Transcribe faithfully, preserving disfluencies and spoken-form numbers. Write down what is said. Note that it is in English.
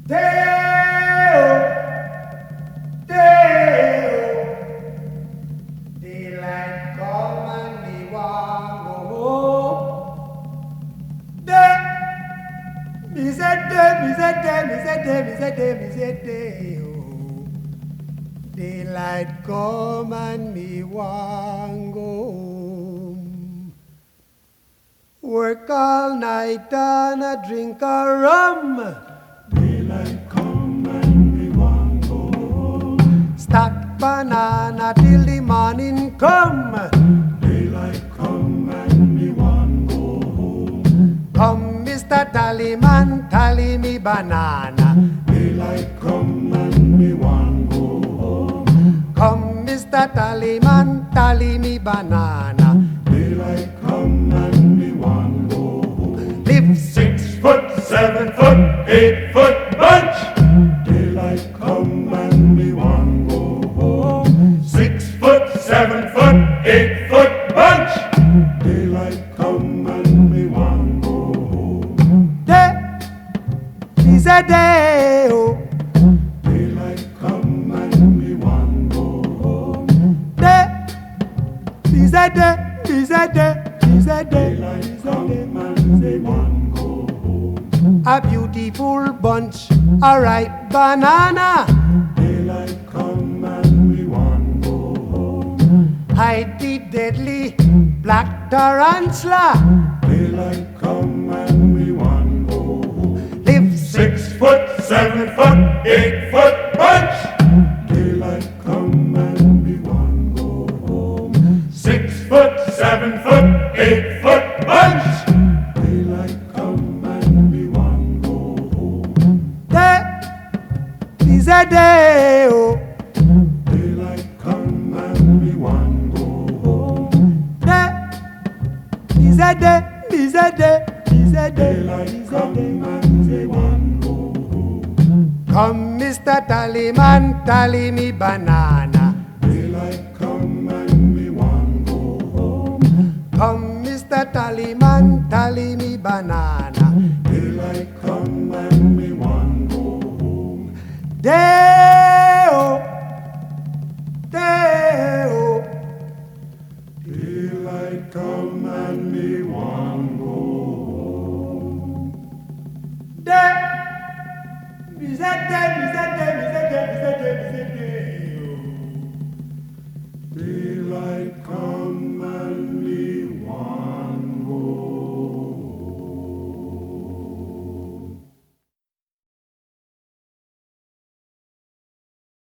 Day-o, day-o, daylight come and me want go home. Day, me say day, me say day, me say day, me say day, me say day-o. Daylight come and me want go home. Work all night and a drink a rum. Daylight come and we want go home. Stack banana till the morning come. Daylight come and we want go home. Come, Mister Tallyman, tally me banana. Daylight come and we want go home. Come, Mister Tallyman, tally me banana. Daylight come and we want go home. Live Six foot, seven foot, eight foot bunch. Daylight come and we want go home. Six foot, seven foot, eight foot bunch. Daylight come and we want go home. day, is a day, oh. Daylight come and we want go home. Day, is a day, is a day, is a day, Daylight is a come day. and we want go home. A beautiful bunch, a ripe banana. Daylight come and we want go home. Hide the deadly black tarantula. Daylight come and we want go home. Live Six foot, seven foot, eight foot bunch. Daylight come and we want go home. Six foot, seven foot, eight foot bunch. Daylight come and we want go home. day, is a day, oh. Daylight come and we want go home. Day, is a day, is a day, is a day, Daylight is a come day. and we want go home. Come, Mister Tallyman, tally me banana. Daylight come and we want go home. Come, Mister Tallyman, tally me banana. Daylight come and we want go home. Day, oh, day, oh. Daylight come and we want go home. Day, is a day, is